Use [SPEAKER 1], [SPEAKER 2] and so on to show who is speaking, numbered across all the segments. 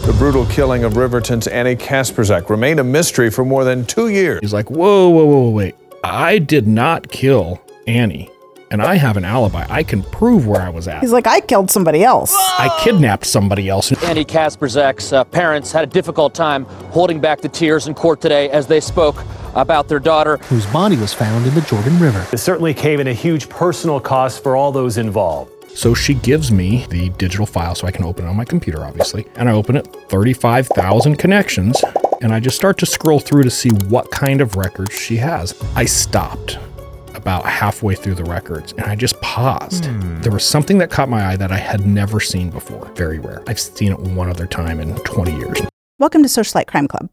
[SPEAKER 1] The brutal killing of Riverton's Annie Kasperzak remained a mystery for more than 2 years.
[SPEAKER 2] He's like, whoa, wait. I did not kill Annie, and I have an alibi. I can prove where I was at.
[SPEAKER 3] He's like, I killed somebody else.
[SPEAKER 2] I kidnapped somebody else.
[SPEAKER 4] Annie Kasperzak's parents had a difficult time holding back the tears in court today as they spoke about their daughter,
[SPEAKER 5] whose body was found in the Jordan River.
[SPEAKER 6] It certainly came at a huge personal cost for all those involved.
[SPEAKER 2] So she gives me the digital file so I can open it on my computer, obviously. And I open it, 35,000 connections, and I just start to scroll through to see what kind of records she has. I stopped about halfway through the records and I just paused. There was something that caught my eye that I had never seen before. Very rare. I've seen it one other time in 20 years.
[SPEAKER 3] Welcome to Socialite Crime Club.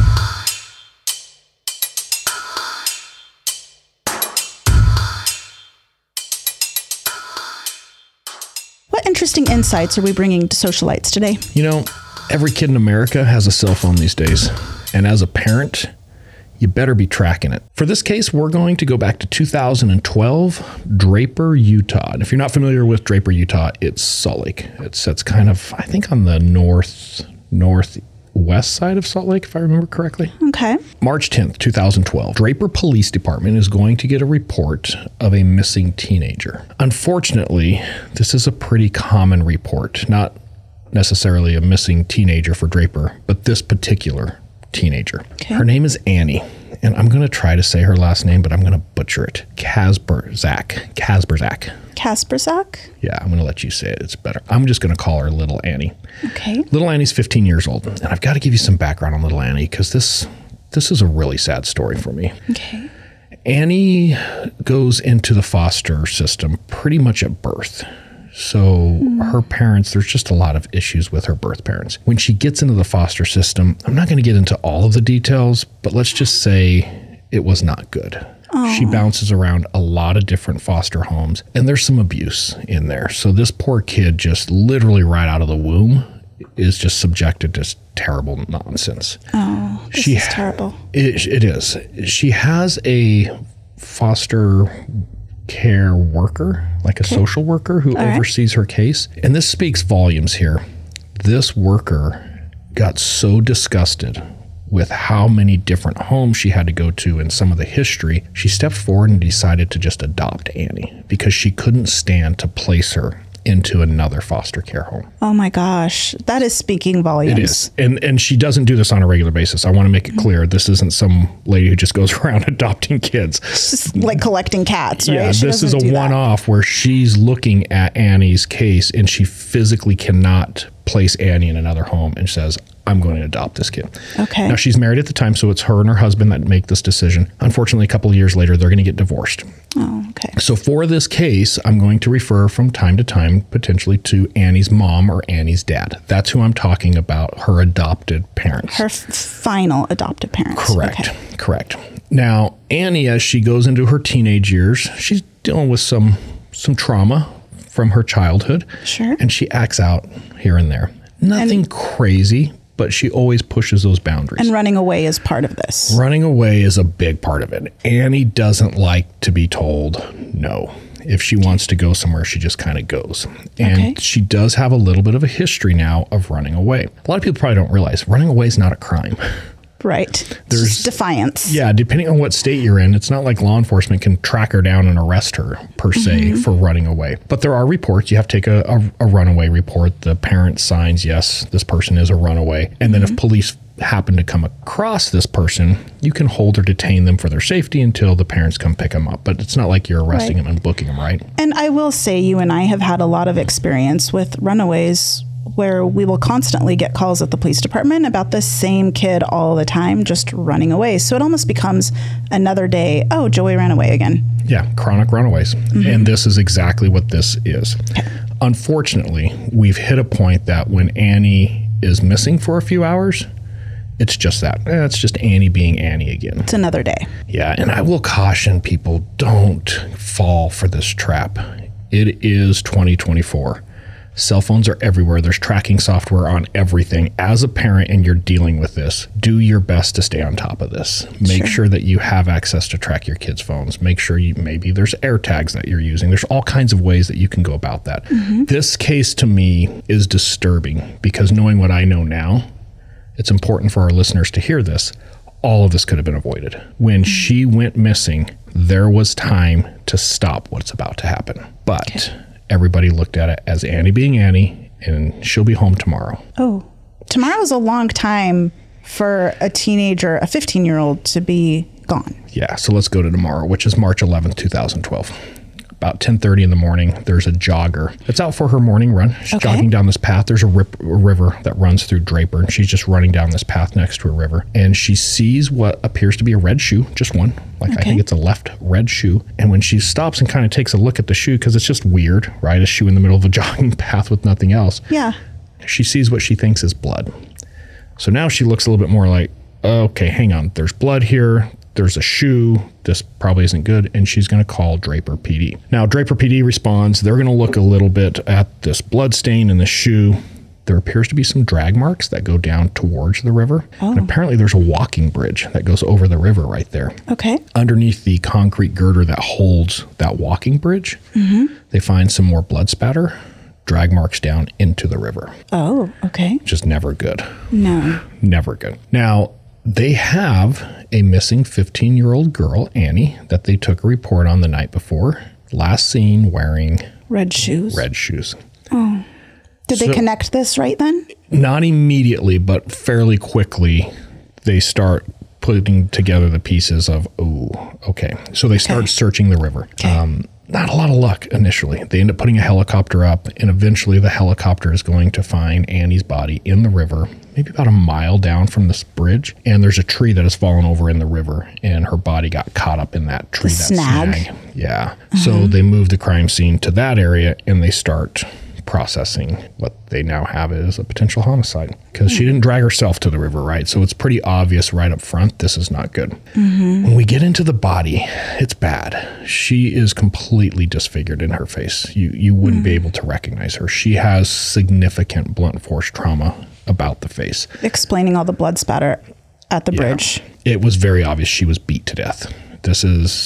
[SPEAKER 3] What interesting insights are we bringing to socialites today?
[SPEAKER 2] You know, every kid in America has a cell phone these days. And as a parent, you better be tracking it. For this case, we're going to go back to 2012, Draper, Utah. And if you're not familiar with Draper, Utah, it's Salt Lake. It's kind of, I think, on the northwest side of Salt Lake, if I remember correctly.
[SPEAKER 3] Okay.
[SPEAKER 2] March 10th, 2012, Draper Police Department is going to get a report of a missing teenager. Unfortunately, this is a pretty common report, not necessarily a missing teenager for Draper, but this particular teenager.
[SPEAKER 3] Okay.
[SPEAKER 2] Her name is Annie, and I'm going to try to say her last name, but I'm going to butcher it. Kasperzak. Yeah, I'm going to let you say it. It's better. I'm just going to call her Little Annie.
[SPEAKER 3] Okay.
[SPEAKER 2] Little Annie's 15 years old, and I've got to give you some background on Little Annie because this is a really sad story for me.
[SPEAKER 3] Okay.
[SPEAKER 2] Annie goes into the foster system pretty much at birth. So her parents, there's just a lot of issues with her birth parents. When she gets into the foster system, I'm not going to get into all of the details, but let's just say it was not good. Oh. She bounces around a lot of different foster homes, and there's some abuse in there. So this poor kid just literally right out of the womb is just subjected to terrible nonsense.
[SPEAKER 3] Oh, this is terrible.
[SPEAKER 2] It is. She has a foster care worker, like a social worker who oversees her case. And this speaks volumes here. This worker got so disgusted with how many different homes she had to go to and some of the history, she stepped forward and decided to just adopt Annie because she couldn't stand to place her into another foster care home.
[SPEAKER 3] Oh my gosh, that is speaking volumes.
[SPEAKER 2] It is. And she doesn't do this on a regular basis. I want to make it clear, this isn't some lady who just goes around adopting kids.
[SPEAKER 3] It's just like collecting cats, right?
[SPEAKER 2] Yeah, this is a one-off where she's looking at Annie's case and she physically cannot place Annie in another home and says, I'm going to adopt this kid.
[SPEAKER 3] Okay.
[SPEAKER 2] Now, she's married at the time, so it's her and her husband that make this decision. Unfortunately, a couple of years later, they're going to get divorced.
[SPEAKER 3] Oh, okay.
[SPEAKER 2] So for this case, I'm going to refer from time to time potentially to Annie's mom or Annie's dad. That's who I'm talking about, her adopted parents.
[SPEAKER 3] Her final adopted parents.
[SPEAKER 2] Correct.
[SPEAKER 3] Okay.
[SPEAKER 2] Correct. Now, Annie, as she goes into her teenage years, she's dealing with some trauma from her childhood.
[SPEAKER 3] Sure.
[SPEAKER 2] And she acts out here and there. Nothing crazy, but she always pushes those boundaries.
[SPEAKER 3] And running away is part of this.
[SPEAKER 2] Running away is a big part of it. Annie doesn't like to be told no. If she wants to go somewhere, she just kind of goes. And she does have a little bit of a history now of running away. A lot of people probably don't realize running away is not a crime.
[SPEAKER 3] Right. There's just defiance.
[SPEAKER 2] Yeah, depending on what state you're in, it's not like law enforcement can track her down and arrest her, per se, for running away. But there are reports. You have to take a runaway report. The parent signs, yes, this person is a runaway. And then if police happen to come across this person, you can hold or detain them for their safety until the parents come pick them up. But it's not like you're arresting them and booking them, right?
[SPEAKER 3] And I will say you and I have had a lot of experience with runaways where we will constantly get calls at the police department about the same kid all the time, just running away. So it almost becomes another day, oh, Joey ran away again.
[SPEAKER 2] Yeah, chronic runaways. And this is exactly what this is. Okay. Unfortunately, we've hit a point that when Annie is missing for a few hours, it's just that. It's just Annie being Annie again.
[SPEAKER 3] It's another day.
[SPEAKER 2] Yeah, and I will caution people, don't fall for this trap. It is 2024. Cell phones are everywhere. There's tracking software on everything. As a parent and you're dealing with this, do your best to stay on top of this. Make sure that you have access to track your kids' phones. Make sure maybe there's AirTags that you're using. There's all kinds of ways that you can go about that. This case to me is disturbing because knowing what I know now, it's important for our listeners to hear this. All of this could have been avoided. When she went missing, there was time to stop what's about to happen. But everybody looked at it as Annie being Annie, and she'll be home tomorrow.
[SPEAKER 3] Oh, tomorrow's a long time for a teenager, a 15-year-old, to be gone.
[SPEAKER 2] Yeah, so let's go to tomorrow, which is March 11th, 2012. About 10:30 in the morning, there's a jogger that's out for her morning run. She's jogging down this path. There's a river that runs through Draper, and she's just running down this path next to a river. And she sees what appears to be a red shoe, just one. I think it's a left red shoe. And when she stops and kind of takes a look at the shoe, because it's just weird, right? A shoe in the middle of a jogging path with nothing else.
[SPEAKER 3] Yeah.
[SPEAKER 2] She sees what she thinks is blood. So now she looks a little bit more like, okay, hang on. There's blood here. There's a shoe. This probably isn't good. And she's going to call Draper PD. Now, Draper PD responds. They're going to look a little bit at this blood stain in the shoe. There appears to be some drag marks that go down towards the river. And apparently there's a walking bridge that goes over the river right there. Okay. Underneath the concrete girder that holds that walking bridge, they find some more blood spatter, drag marks down into the river.
[SPEAKER 3] Oh, okay.
[SPEAKER 2] Just never good.
[SPEAKER 3] No.
[SPEAKER 2] Never good. Now, they have a missing 15-year-old girl, Annie, that they took a report on the night before. Last seen wearing
[SPEAKER 3] red shoes.
[SPEAKER 2] Red shoes.
[SPEAKER 3] Oh. Did they connect this right then?
[SPEAKER 2] Not immediately, but fairly quickly, they start putting together the pieces of, okay. So they start searching the river. Not a lot of luck initially. They end up putting a helicopter up, and eventually the helicopter is going to find Annie's body in the river, maybe about a mile down from this bridge. And there's a tree that has fallen over in the river, and her body got caught up in that tree.
[SPEAKER 3] The snag.
[SPEAKER 2] Yeah. So they move the crime scene to that area, and they start processing what they now have is a potential homicide because she didn't drag herself to the river, right? So it's pretty obvious right up front, this is not good. When we get into the body, it's bad. She is completely disfigured in her face. You wouldn't be able to recognize her. She has significant blunt force trauma about the face.
[SPEAKER 3] Explaining all the blood spatter at the bridge.
[SPEAKER 2] It was very obvious she was beat to death. This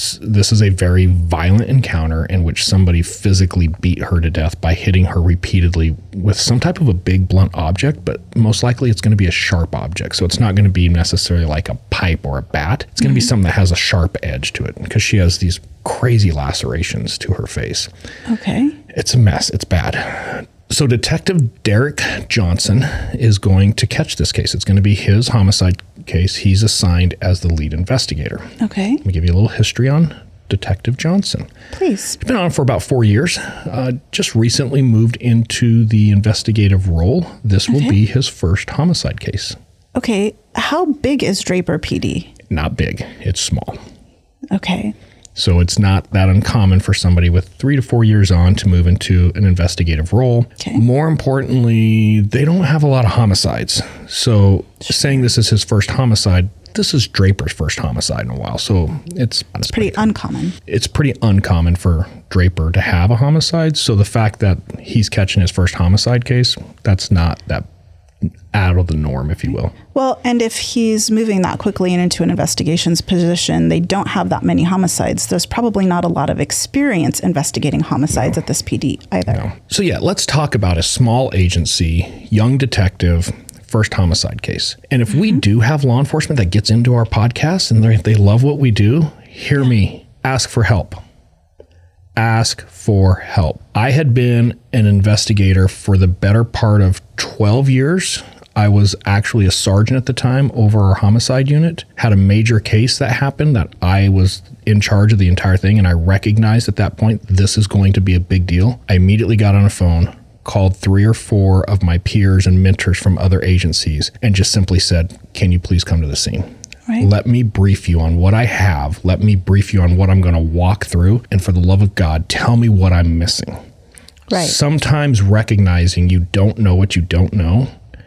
[SPEAKER 2] is a very violent encounter in which somebody physically beat her to death by hitting her repeatedly with some type of a big blunt object, but most likely it's going to be a sharp object. So it's not going to be necessarily like a pipe or a bat. It's going to be something that has a sharp edge to it because she has these crazy lacerations to her face. Okay. It's a mess. It's bad. So Detective Derek Johnson is going to catch this case. It's going to be his homicide case. He's assigned as the lead investigator. Okay. Let me give you a little history on Detective Johnson.
[SPEAKER 3] Please.
[SPEAKER 2] He's been on for about 4 years. Just recently moved into the investigative role. This will be his first homicide case.
[SPEAKER 3] Okay. How big is Draper PD?
[SPEAKER 2] Not big. It's small.
[SPEAKER 3] Okay.
[SPEAKER 2] So it's not that uncommon for somebody with 3 to 4 years on to move into an investigative role. Okay. More importantly, they don't have a lot of homicides. So saying this is his first homicide, this is Draper's first homicide in a while. So it's
[SPEAKER 3] pretty uncommon.
[SPEAKER 2] It's pretty uncommon for Draper to have a homicide. So the fact that he's catching his first homicide case, that's not that out of the norm, if you will.
[SPEAKER 3] Well, and if he's moving that quickly and into an investigations position, they don't have that many homicides. There's probably not a lot of experience investigating homicides at this PD either. No.
[SPEAKER 2] So yeah, let's talk about a small agency, young detective, first homicide case. And if we do have law enforcement that gets into our podcast and they love what we do, hear me, ask for help. Ask for help. I had been an investigator for the better part of 12 years. I was actually a sergeant at the time over our homicide unit, had a major case that happened that I was in charge of the entire thing. And I recognized at that point, this is going to be a big deal. I immediately got on a phone, called 3 or 4 of my peers and mentors from other agencies, and just simply said, can you please come to the scene? Right. Let me brief you on what I have. Let me brief you on what I'm going to walk through. And for the love of God, tell me what I'm missing. Right. Sometimes recognizing you don't know what you don't know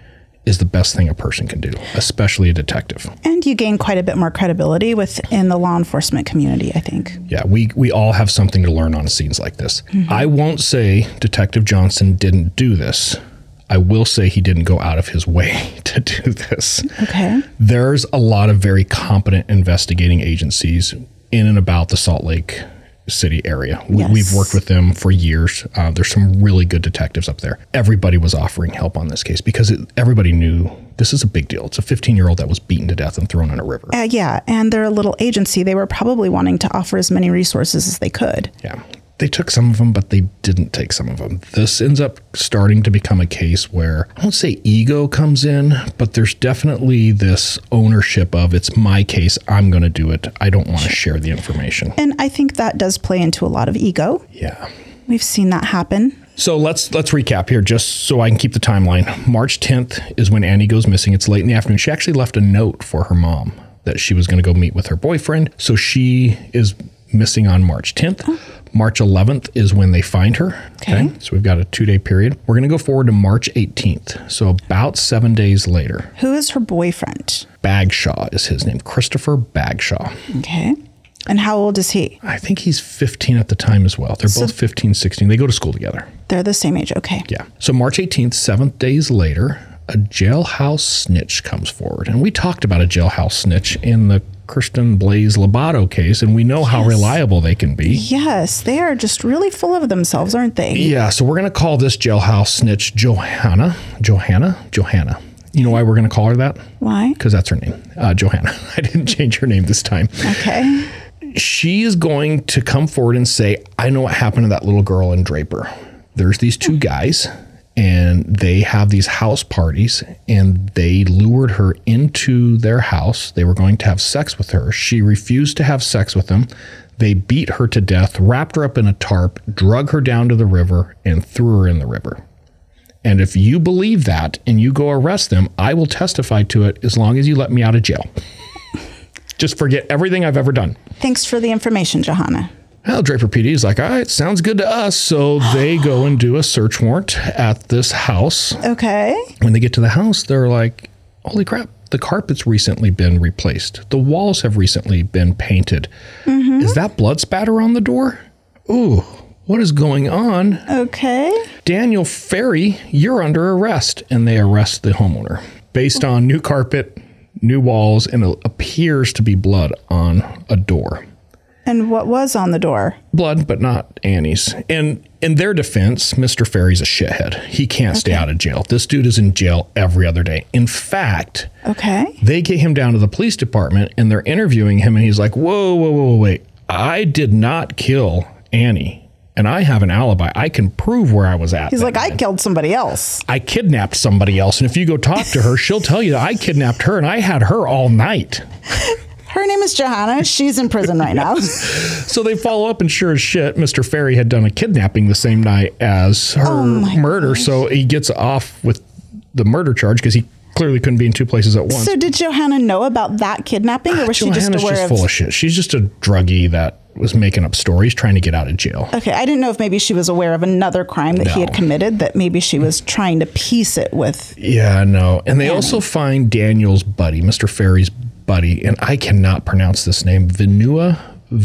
[SPEAKER 2] is the best thing a person can do, especially a detective.
[SPEAKER 3] And you gain quite a bit more credibility within the law enforcement community, I think.
[SPEAKER 2] Yeah, we all have something to learn on scenes like this. I won't say Detective Johnson didn't do this. I will say he didn't go out of his way to do this.
[SPEAKER 3] Okay.
[SPEAKER 2] There's a lot of very competent investigating agencies in and about the Salt Lake City area.
[SPEAKER 3] Yes.
[SPEAKER 2] We've worked with them for years. There's some really good detectives up there. Everybody was offering help on this case because everybody knew this is a big deal. It's a 15-year-old that was beaten to death and thrown in a river.
[SPEAKER 3] Yeah, and they're a little agency. They were probably wanting to offer as many resources as they could.
[SPEAKER 2] Yeah. They took some of them, but they didn't take some of them. This ends up starting to become a case where, I won't say ego comes in, but there's definitely this ownership of, it's my case, I'm going to do it. I don't want to share the information.
[SPEAKER 3] And I think that does play into a lot of ego.
[SPEAKER 2] Yeah.
[SPEAKER 3] We've seen that happen.
[SPEAKER 2] So let's recap here just so I can keep the timeline. March 10th is when Annie goes missing. It's late in the afternoon. She actually left a note for her mom that she was going to go meet with her boyfriend. So she is missing on March 10th. Oh. March 11th is when they find her. Okay. So we've got a 2-day period. We're going to go forward to March 18th. So about 7 days later.
[SPEAKER 3] Who is her boyfriend?
[SPEAKER 2] Bagshaw is his name. Christopher Bagshaw.
[SPEAKER 3] Okay. And how old is he?
[SPEAKER 2] I think he's 15 at the time as well. They're both 15, 16. They go to school together.
[SPEAKER 3] They're the same age. Okay.
[SPEAKER 2] Yeah. So March 18th, 7 days later, a jailhouse snitch comes forward. And we talked about a jailhouse snitch in the Kirsten Blaze Lobato case, and we know how reliable they can be.
[SPEAKER 3] Yes, they are just really full of themselves, aren't they?
[SPEAKER 2] Yeah, so we're going to call this jailhouse snitch Johanna. You know why we're going to call her that?
[SPEAKER 3] Why?
[SPEAKER 2] Because that's her name, Johanna. I didn't change her name this time.
[SPEAKER 3] Okay.
[SPEAKER 2] She is going to come forward and say, I know what happened to that little girl in Draper. There's these two guys, and they have these house parties, and they lured her into their house. They were going to have sex with her. She refused to have sex with them. They beat her to death, wrapped her up in a tarp, drug her down to the river, and threw her in the river. And if you believe that and you go arrest them, I will testify to it as long as you let me out of jail. Just forget everything I've ever done.
[SPEAKER 3] Thanks for the information, Johanna.
[SPEAKER 2] Well, Draper PD is like, all right, sounds good to us. So they go and do a search warrant at this house.
[SPEAKER 3] Okay.
[SPEAKER 2] When they get to the house, they're like, holy crap, the carpet's recently been replaced. The walls have recently been painted. Mm-hmm. Is that blood spatter on the door? Ooh, what is going on?
[SPEAKER 3] Okay.
[SPEAKER 2] Daniel Ferry, you're under arrest. And they arrest the homeowner based on new carpet, new walls, and it appears to be blood on a door.
[SPEAKER 3] And what was on the door?
[SPEAKER 2] Blood, but not Annie's. And in their defense, Mr. Ferry's a shithead. He can't stay out of jail. This dude is in jail every other day. In fact, they get him down to the police department and they're interviewing him and he's like, whoa, wait. I did not kill Annie. And I have an alibi. I can prove where I was at.
[SPEAKER 3] He's like, I killed somebody else.
[SPEAKER 2] I kidnapped somebody else. And if you go talk to her, she'll tell you that I kidnapped her and I had her all night.
[SPEAKER 3] Her name is Johanna. She's in prison right now.
[SPEAKER 2] So they follow up, and sure as shit, Mr. Ferry had done a kidnapping the same night as her murder. Gosh. So he gets off with the murder charge because he clearly couldn't be in two places at once.
[SPEAKER 3] So did Johanna know about that kidnapping, or was she just aware of...
[SPEAKER 2] Johanna's just full of shit. She's just a druggie that was making up stories trying to get out of jail.
[SPEAKER 3] Okay, I didn't know if maybe she was aware of another crime that he had committed, that maybe she was trying to piece it with... Yeah,
[SPEAKER 2] no. And they also find Daniel's buddy, Mr. Ferry's buddy, and I cannot pronounce this name, Vianua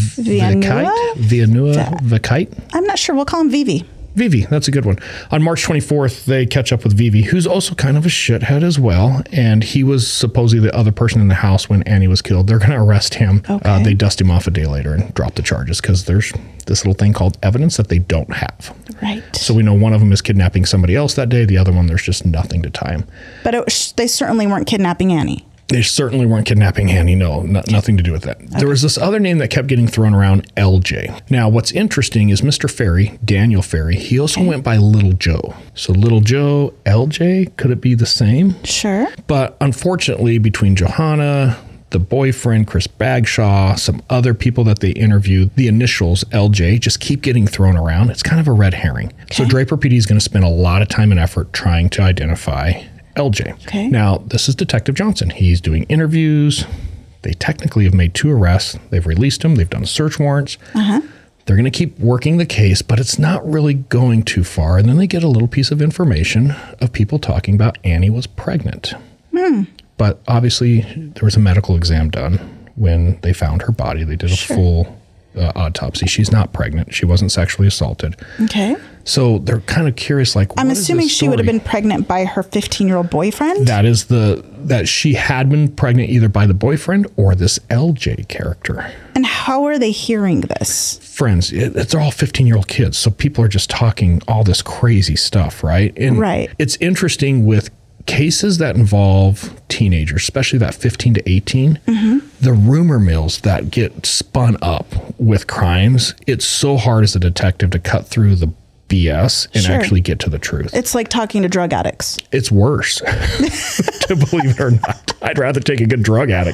[SPEAKER 2] Vakite?
[SPEAKER 3] I'm not sure. We'll call him Vivi.
[SPEAKER 2] Vivi, that's a good one. On March 24th, they catch up with Vivi, who's also kind of a shithead as well. And he was supposedly the other person in the house when Annie was killed. They're going to arrest him. Okay. They dust him off a day later and drop the charges because there's this little thing called evidence that they don't have.
[SPEAKER 3] Right.
[SPEAKER 2] So we know one of them is kidnapping somebody else that day. The other one, there's just nothing to tie him.
[SPEAKER 3] But they certainly weren't kidnapping Annie.
[SPEAKER 2] They certainly weren't kidnapping Annie. No, nothing to do with that. Okay. There was this other name that kept getting thrown around, LJ. Now, what's interesting is Mr. Ferry, Daniel Ferry, he also went by Little Joe. So Little Joe, LJ, could it be the same?
[SPEAKER 3] Sure.
[SPEAKER 2] But unfortunately, between Johanna, the boyfriend, Chris Bagshaw, some other people that they interviewed, the initials LJ just keep getting thrown around. It's kind of a red herring. Okay. So Draper PD is going to spend a lot of time and effort trying to identify LJ.
[SPEAKER 3] Okay.
[SPEAKER 2] Now, this is Detective Johnson. He's doing interviews. They technically have made 2 arrests. They've released him. They've done search warrants. They're They're going to keep working the case, but it's not really going too far. And then they get a little piece of information of people talking about Annie was pregnant. But obviously, there was a medical exam done when they found her body. They did a full autopsy. She's not pregnant. She wasn't sexually assaulted.
[SPEAKER 3] Okay.
[SPEAKER 2] So they're kind of curious, like,
[SPEAKER 3] I'm
[SPEAKER 2] what is
[SPEAKER 3] assuming
[SPEAKER 2] this
[SPEAKER 3] she would have
[SPEAKER 2] story?
[SPEAKER 3] been pregnant by her 15-year-old boyfriend.
[SPEAKER 2] That she had been pregnant either by the boyfriend or this LJ character.
[SPEAKER 3] And how are they hearing this?
[SPEAKER 2] Friends, it's all 15-year-old kids. So people are just talking all this crazy stuff, right? And
[SPEAKER 3] Right.
[SPEAKER 2] It's interesting with cases that involve teenagers, especially that 15 to 18, the rumor mills that get spun up with crimes, it's so hard as a detective to cut through the BS and
[SPEAKER 3] Sure.
[SPEAKER 2] actually get to the truth.
[SPEAKER 3] It's like talking to drug addicts.
[SPEAKER 2] It's worse, to believe it or not. I'd rather take a good drug addict.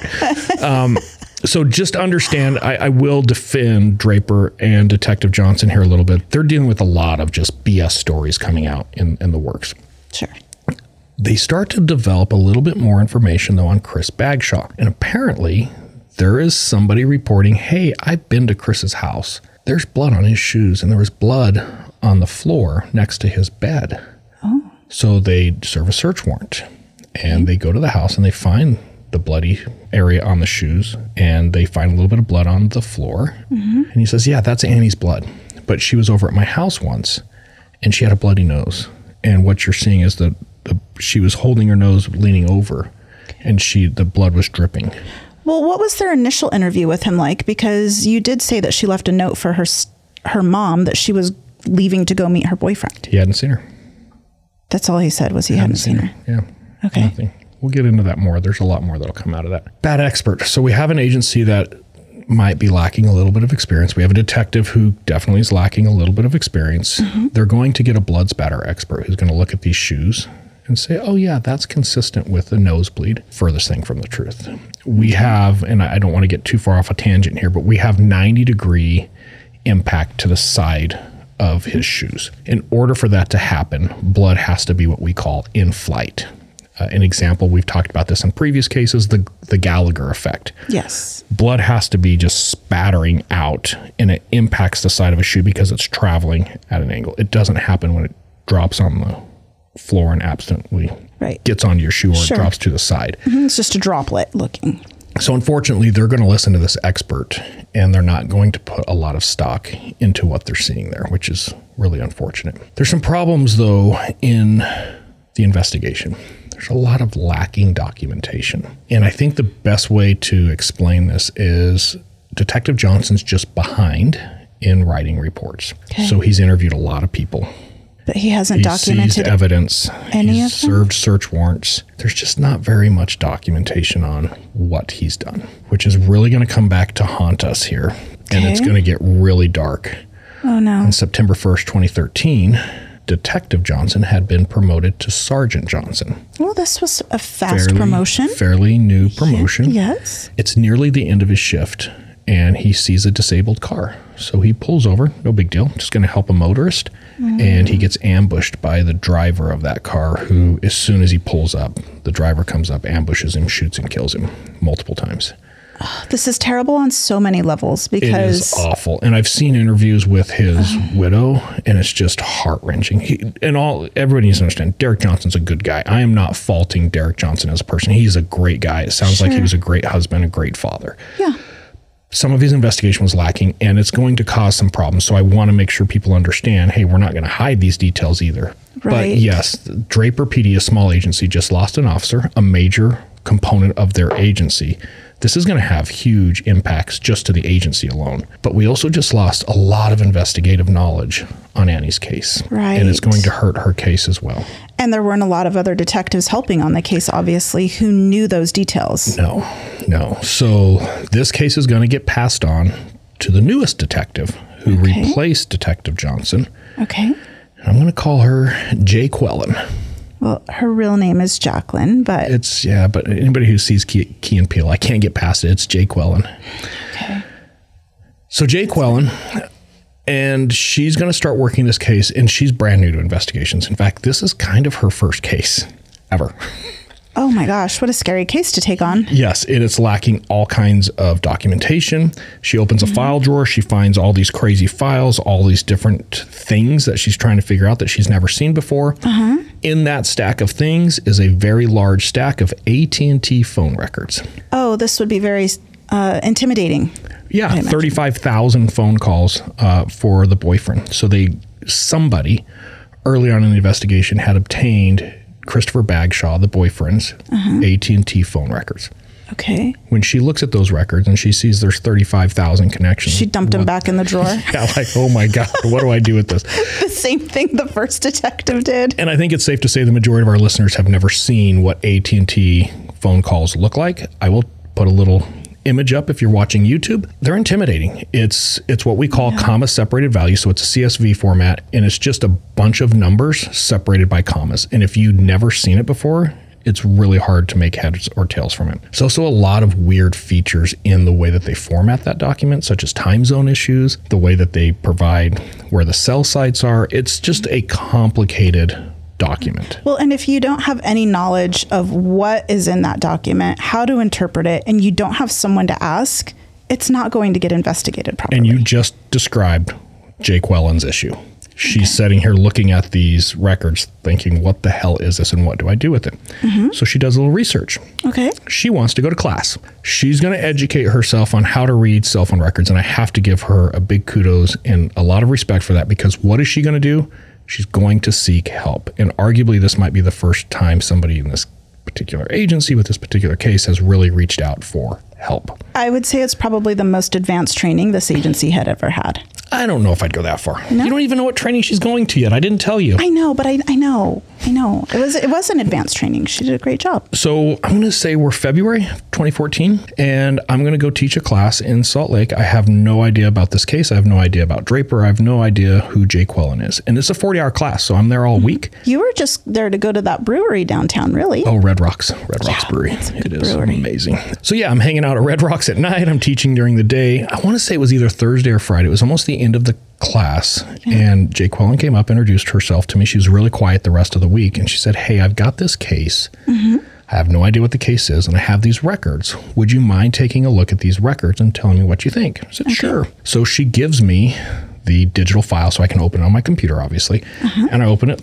[SPEAKER 2] So just understand, I will defend Draper and Detective Johnson here a little bit. They're dealing with a lot of just BS stories coming out in the works.
[SPEAKER 3] Sure.
[SPEAKER 2] They start to develop a little bit more information, though, on Chris Bagshaw. And apparently, there is somebody reporting, hey, I've been to Chris's house. There's blood on his shoes, and there was blood on the floor next to his bed. Oh. So they serve a search warrant, and they go to the house, and they find the bloody area on the shoes, and they find a little bit of blood on the floor. And he says, yeah, that's Annie's blood. But she was over at my house once, and she had a bloody nose. And what you're seeing is that she was holding her nose, leaning over, and the blood was dripping.
[SPEAKER 3] Well, what was their initial interview with him like? Because you did say that she left a note for her mom that she was leaving to go meet her boyfriend.
[SPEAKER 2] He hadn't seen her.
[SPEAKER 3] That's all he said was he hadn't seen her.
[SPEAKER 2] Yeah.
[SPEAKER 3] Okay.
[SPEAKER 2] Nothing. We'll get into that more. There's a lot more that'll come out of that. Bad expert. So we have an agency that might be lacking a little bit of experience. We have a detective who definitely is lacking a little bit of experience. They're going to get a blood spatter expert who's going to look at these shoes and say, oh yeah, that's consistent with a nosebleed. Furthest thing from the truth. We have, and I don't want to get too far off a tangent here, but we have 90-degree impact to the side of his shoes. In order for that to happen, blood has to be what we call in flight. An example, we've talked about this in previous cases, the Gallagher effect.
[SPEAKER 3] Yes.
[SPEAKER 2] Blood has to be just spattering out, and it impacts the side of a shoe because it's traveling at an angle. It doesn't happen when it drops on the floor and accidentally gets onto your shoe or it drops to the side.
[SPEAKER 3] It's just a droplet looking.
[SPEAKER 2] So unfortunately, they're going to listen to this expert, and they're not going to put a lot of stock into what they're seeing there, which is really unfortunate. There's some problems, though, in the investigation. There's a lot of lacking documentation. And I think the best way to explain this is Detective Johnson's just behind in writing reports.
[SPEAKER 3] Okay.
[SPEAKER 2] So he's interviewed a lot of people.
[SPEAKER 3] But he hasn't
[SPEAKER 2] He's
[SPEAKER 3] documented
[SPEAKER 2] seized evidence.
[SPEAKER 3] any
[SPEAKER 2] He's
[SPEAKER 3] of them?
[SPEAKER 2] served search warrants. There's just not very much documentation on what he's done, which is really going to come back to haunt us here. And it's going to get really dark.
[SPEAKER 3] Oh, no.
[SPEAKER 2] On September 1st, 2013, Detective Johnson had been promoted to Sergeant Johnson.
[SPEAKER 3] Well, this was a fast promotion.
[SPEAKER 2] Fairly new promotion.
[SPEAKER 3] Yes.
[SPEAKER 2] It's nearly the end of his shift, and he sees a disabled car. So he pulls over, no big deal, just going to help a motorist. And he gets ambushed by the driver of that car, who, as soon as he pulls up, the driver comes up, ambushes him, shoots and kills him multiple times.
[SPEAKER 3] This is terrible on so many levels
[SPEAKER 2] It
[SPEAKER 3] because
[SPEAKER 2] is awful. And I've seen interviews with his widow, and it's just heart-wrenching. Everybody needs to understand, Derek Johnson's a good guy. I am not faulting Derek Johnson as a person. He's a great guy. It sounds like he was a great husband, a great father.
[SPEAKER 3] Yeah.
[SPEAKER 2] Some of his investigation was lacking, and it's going to cause some problems. So I want to make sure people understand, hey, we're not going to hide these details either. But
[SPEAKER 3] Right.
[SPEAKER 2] yes, Draper PD, a small agency, just lost an officer, a major component of their agency. This is going to have huge impacts just to the agency alone. But we also just lost a lot of investigative knowledge on Annie's case.
[SPEAKER 3] Right.
[SPEAKER 2] And it's going to hurt her case as well.
[SPEAKER 3] And there weren't a lot of other detectives helping on the case, obviously, who knew those details.
[SPEAKER 2] No. So this case is going to get passed on to the newest detective who replaced Detective Johnson.
[SPEAKER 3] Okay.
[SPEAKER 2] I'm going to call her Jay Quellen.
[SPEAKER 3] Well, her real name is Jacqueline, but
[SPEAKER 2] But anybody who sees Key and Peele, I can't get past it. It's Jay Quellen.
[SPEAKER 3] okay.
[SPEAKER 2] So Jay Quellen, and she's going to start working this case, and she's brand new to investigations. In fact, this is kind of her first case ever.
[SPEAKER 3] Oh my gosh, what a scary case to take on.
[SPEAKER 2] Yes, it is lacking all kinds of documentation. She opens a file drawer. She finds all these crazy files, all these different things that she's trying to figure out that she's never seen before. In that stack of things is a very large stack of AT&T phone records.
[SPEAKER 3] Oh, this would be very intimidating.
[SPEAKER 2] Yeah, 35,000 phone calls for the boyfriend. So somebody early on in the investigation had obtained Christopher Bagshaw, the boyfriend's AT&T phone records.
[SPEAKER 3] Okay.
[SPEAKER 2] When she looks at those records and she sees there's 35,000 connections.
[SPEAKER 3] She dumped him back in the drawer.
[SPEAKER 2] Yeah, like, oh my God, what do I do with this?
[SPEAKER 3] The same thing the first detective did.
[SPEAKER 2] And I think it's safe to say the majority of our listeners have never seen what AT&T phone calls look like. I will put a little image up if you're watching YouTube. They're intimidating. It's what we call comma separated value. So it's a CSV format, and it's just a bunch of numbers separated by commas. And if you've never seen it before, it's really hard to make heads or tails from it. There's also a lot of weird features in the way that they format that document, such as time zone issues, the way that they provide where the cell sites are. It's just a complicated document.
[SPEAKER 3] Well, and if you don't have any knowledge of what is in that document, how to interpret it, and you don't have someone to ask, it's not going to get investigated properly.
[SPEAKER 2] And you just described Jake Wellen's issue. She's sitting here looking at these records thinking, what the hell is this and what do I do with it? So she does a little research.
[SPEAKER 3] Okay.
[SPEAKER 2] She wants to go to class. She's going to educate herself on how to read cell phone records. And I have to give her a big kudos and a lot of respect for that, because what is she going to do? She's going to seek help. And arguably, this might be the first time somebody in this particular agency with this particular case has really reached out for help.
[SPEAKER 3] I would say it's probably the most advanced training this agency had ever had.
[SPEAKER 2] I don't know if I'd go that far.
[SPEAKER 3] No?
[SPEAKER 2] You don't even know what training she's going to yet. I didn't tell you.
[SPEAKER 3] I know, but I know. It was an advanced training. She did a great job.
[SPEAKER 2] So I'm going to say we're February 2014, and I'm going to go teach a class in Salt Lake. I have no idea about this case. I have no idea about Draper. I have no idea who Jake Wellen is. And it's a 40-hour class, so I'm there all week.
[SPEAKER 3] You were just there to go to that brewery downtown, really?
[SPEAKER 2] Oh, Red Rocks Brewery. It is amazing. So yeah, I'm hanging out at Red Rocks at night. I'm teaching during the day. I want to say it was either Thursday or Friday. It was almost the end of the class, and Jake Wellen came up, introduced herself to me. She was really quiet the rest of the week, and she said, hey, I've got this case. I have no idea what the case is, and I have these records. Would you mind taking a look at these records and telling me what you think? I said, sure. So she gives me the digital file so I can open it on my computer, obviously, and I open it,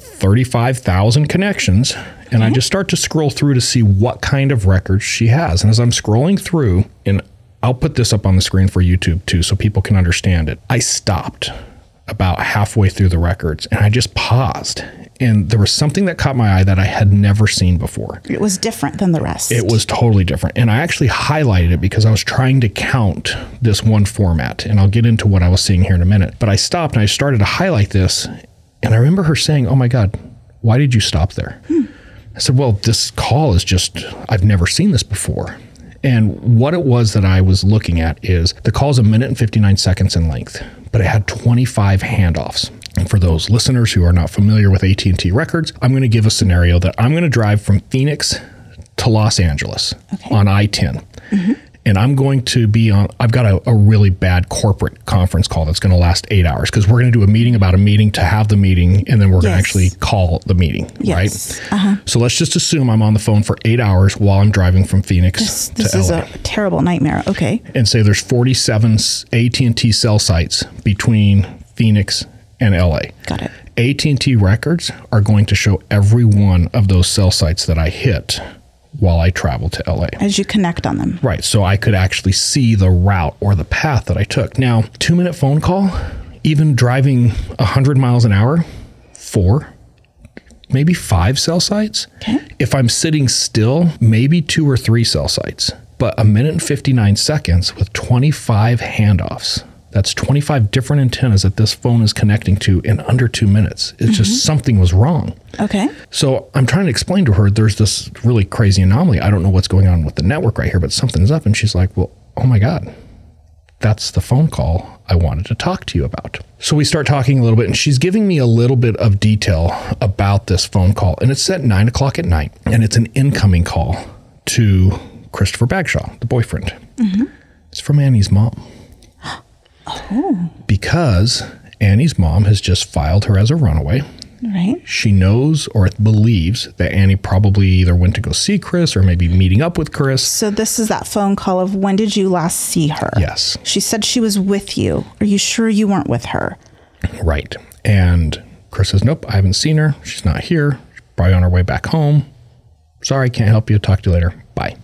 [SPEAKER 2] 35,000 connections, and I just start to scroll through to see what kind of records she has. And as I'm scrolling through, and I'll put this up on the screen for YouTube too, so people can understand it. I stopped about halfway through the records and I just paused. And there was something that caught my eye that I had never seen before.
[SPEAKER 3] It was different than the rest.
[SPEAKER 2] It was totally different. And I actually highlighted it because I was trying to count this one format. And I'll get into what I was seeing here in a minute. But I stopped and I started to highlight this. And I remember her saying, oh my God, why did you stop there? I said, well, this call is just, I've never seen this before. And what it was that I was looking at is the call's 1 minute and 59 seconds in length, but it had 25 handoffs. And for those listeners who are not familiar with AT&T records, I'm going to give a scenario that I'm going to drive from Phoenix to Los Angeles on I-10. And I'm going to be on, I've got a really bad corporate conference call that's going to last 8 hours, because we're going to do a meeting about a meeting to have the meeting, and then we're going to actually call the meeting, right? So let's just assume I'm on the phone for 8 hours while I'm driving from Phoenix to LA.
[SPEAKER 3] This is a terrible nightmare. Okay.
[SPEAKER 2] And say there's 47 AT&T cell sites between Phoenix and LA.
[SPEAKER 3] Got it.
[SPEAKER 2] AT&T records are going to show every one of those cell sites that I hit while I travel to LA.
[SPEAKER 3] As you connect on them.
[SPEAKER 2] Right. So I could actually see the route or the path that I took. Now, 2-minute phone call, even driving 100 miles an hour, 4, maybe 5 cell sites.
[SPEAKER 3] Okay.
[SPEAKER 2] If I'm sitting still, maybe 2 or 3 cell sites. But 1 minute and 59 seconds with 25 handoffs. That's 25 different antennas that this phone is connecting to in under 2 minutes. It's just something was wrong.
[SPEAKER 3] Okay.
[SPEAKER 2] So I'm trying to explain to her, there's this really crazy anomaly. I don't know what's going on with the network right here, but something's up. And she's like, well, oh my God, that's the phone call I wanted to talk to you about. So we start talking a little bit, and she's giving me a little bit of detail about this phone call. And it's at 9 o'clock at night, and it's an incoming call to Christopher Bagshaw, the boyfriend. It's from Annie's mom. Because Annie's mom has just filed her as a runaway,
[SPEAKER 3] Right.
[SPEAKER 2] She knows or believes that Annie probably either went to go see Chris or maybe meeting up with Chris.
[SPEAKER 3] So this is that phone call of when did you last see her?
[SPEAKER 2] Yes.
[SPEAKER 3] She said she was with you. Are you sure you weren't with her?
[SPEAKER 2] Right. And Chris says, nope, I haven't seen her. She's not here. She's probably on her way back home. Sorry, can't help you. Talk to you later. Bye.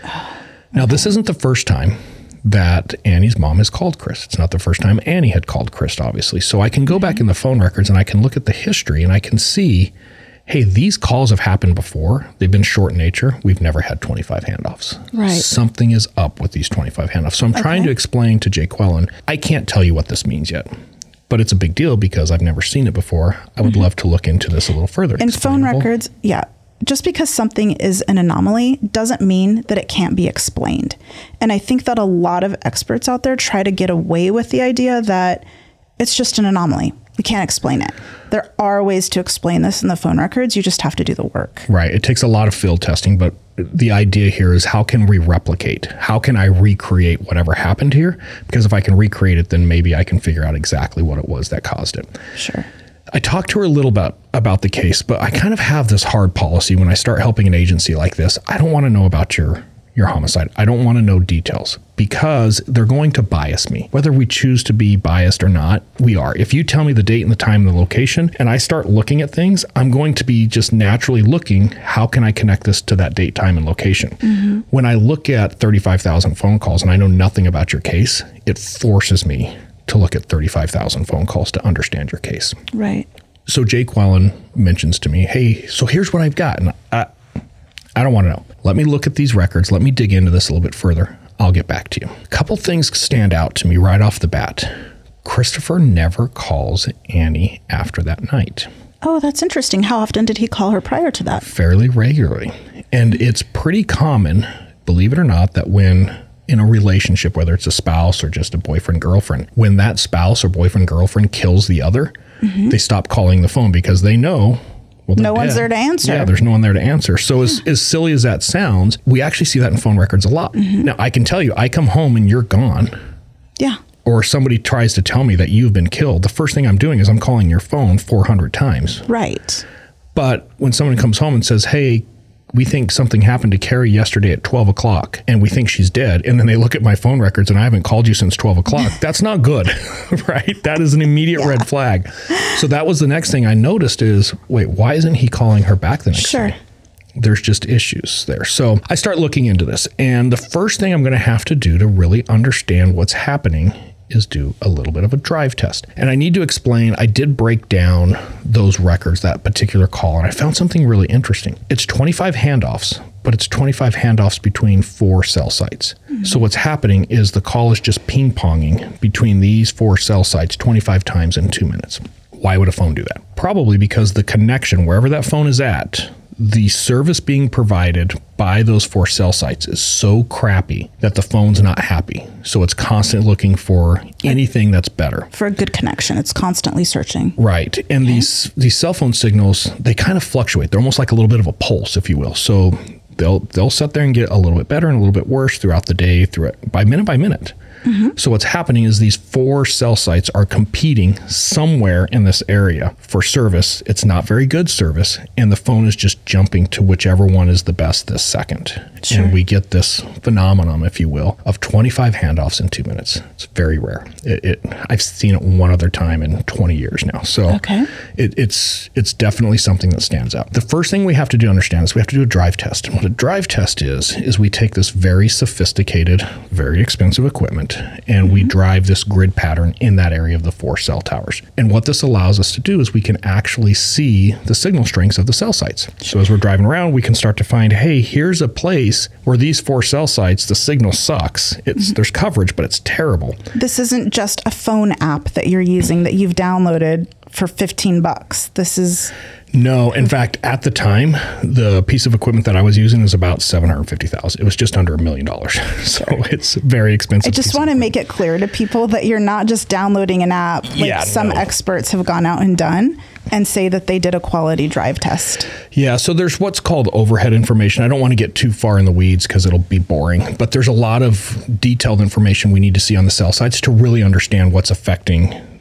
[SPEAKER 2] Now, this isn't the first time that Annie's mom has called Chris. It's not the first time Annie had called Chris, obviously. So I can go back in the phone records and I can look at the history and I can see, hey, these calls have happened before. They've been short in nature. We've never had 25 handoffs.
[SPEAKER 3] Right.
[SPEAKER 2] Something is up with these 25 handoffs. So I'm trying to explain to Jake Quellen, I can't tell you what this means yet, but it's a big deal because I've never seen it before. I would love to look into this a little further.
[SPEAKER 3] In phone records, yeah. Just because something is an anomaly doesn't mean that it can't be explained. And I think that a lot of experts out there try to get away with the idea that it's just an anomaly. We can't explain it. There are ways to explain this in the phone records. You just have to do the work.
[SPEAKER 2] Right. It takes a lot of field testing, but the idea here is how can we replicate? How can I recreate whatever happened here? Because if I can recreate it, then maybe I can figure out exactly what it was that caused it.
[SPEAKER 3] Sure.
[SPEAKER 2] I talked to her a little bit about the case, but I kind of have this hard policy when I start helping an agency like this. I don't want to know about your homicide. I don't want to know details because they're going to bias me. Whether we choose to be biased or not, we are. If you tell me the date and the time and the location and I start looking at things, I'm going to be just naturally looking, how can I connect this to that date, time, and location? When I look at 35,000 phone calls and I know nothing about your case, it forces me to look at 35,000 phone calls to understand your case.
[SPEAKER 3] Right.
[SPEAKER 2] So Jake Quellen mentions to me, hey, so here's what I've got. And I don't want to know. Let me look at these records. Let me dig into this a little bit further. I'll get back to you. A couple things stand out to me right off the bat. Christopher never calls Annie after that night.
[SPEAKER 3] Oh, that's interesting. How often did he call her prior to that?
[SPEAKER 2] Fairly regularly. And it's pretty common, believe it or not, that when in a relationship, whether it's a spouse or just a boyfriend, girlfriend, when that spouse or boyfriend, girlfriend kills the other, they stop calling the phone because they know, well,
[SPEAKER 3] no one's there to answer.
[SPEAKER 2] Yeah, there's no one there to answer. So as silly as that sounds, we actually see that in phone records a lot. Now, I can tell you, I come home and you're gone.
[SPEAKER 3] Yeah.
[SPEAKER 2] Or somebody tries to tell me that you've been killed. The first thing I'm doing is I'm calling your phone 400 times.
[SPEAKER 3] Right.
[SPEAKER 2] But when someone comes home and says, hey, we think something happened to Carrie yesterday at 12 o'clock and we think she's dead. And then they look at my phone records and I haven't called you since 12 o'clock. That's not good, right? That is an immediate red flag. So that was the next thing I noticed is, wait, why isn't he calling her back the next day? There's just issues there. So I start looking into this. And the first thing I'm going to have to do to really understand what's happening is do a little bit of a drive test. And I need to explain, I did break down those records, that particular call, and I found something really interesting. It's 25 handoffs, but it's 25 handoffs between 4 cell sites. So what's happening is the call is just ping-ponging between these 4 cell sites 25 times in 2 minutes. Why would a phone do that? Probably because the connection, wherever that phone is at, the service being provided by those 4 cell sites is so crappy that the phone's not happy. So it's constantly looking for anything that's better.
[SPEAKER 3] For a good connection, it's constantly searching.
[SPEAKER 2] Right. And these cell phone signals, they kind of fluctuate. They're almost like a little bit of a pulse, if you will. So they'll sit there and get a little bit better and a little bit worse throughout the day, by minute. So what's happening is these 4 cell sites are competing somewhere in this area for service. It's not very good service, and the phone is just jumping to whichever one is the best this second.
[SPEAKER 3] Sure.
[SPEAKER 2] And we get this phenomenon, if you will, of 25 handoffs in 2 minutes. It's very rare. I've seen it one other time in 20 years now. So it's definitely something that stands out. The first thing we have to understand is we have to do a drive test. And what a drive test is we take this very sophisticated, very expensive equipment and we drive this grid pattern in that area of the 4 cell towers. And what this allows us to do is we can actually see the signal strengths of the cell sites. So as we're driving around, we can start to find, hey, here's a place where these 4 cell sites, the signal sucks. There's coverage, but it's terrible.
[SPEAKER 3] This isn't just a phone app that you're using that you've downloaded for $15. This is...
[SPEAKER 2] No, in fact, at the time, the piece of equipment that I was using was about $750,000. It was just under $1 million. So it's very expensive.
[SPEAKER 3] I just want to make it clear to people that you're not just downloading an app like some experts have gone out and done and say that they did a quality drive test.
[SPEAKER 2] Yeah, so there's what's called overhead information. I don't want to get too far in the weeds because it'll be boring, but there's a lot of detailed information we need to see on the cell sites to really understand what's affecting